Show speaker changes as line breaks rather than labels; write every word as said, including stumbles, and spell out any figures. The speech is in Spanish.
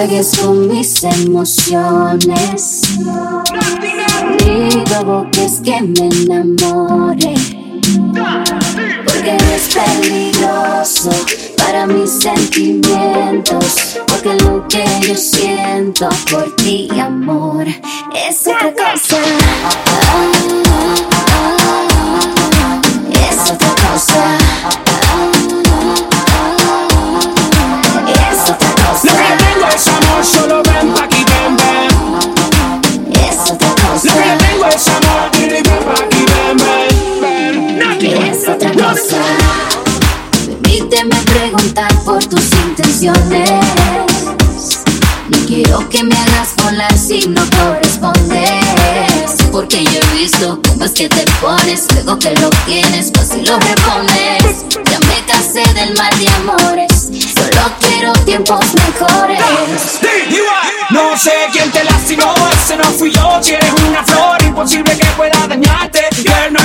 juegues con mis emociones, ni provoques que me enamore, porque es peligroso para mis sentimientos, porque lo que yo siento por ti, amor, es otra cosa. Ah, ah, ah, es otra cosa. Es otra cosa.
Lo que tengo es amor, solo ven pa' aquí, ven, ven.
Es otra cosa.
Lo que tengo es amor, dile ven pa' aquí, ven, ven, ven.
Es otra cosa. Permíteme preguntar por tus intenciones. No quiero que me hagas volar si no correspondes, porque yo he visto cómo es que te pones. Luego que lo tienes, pues si lo repones. Ya me cansé del mar de amores, solo quiero tiempos mejores.
No sé quién te lastimó, ese no fui yo. Si eres una flor, imposible que pueda dañarte. Girl,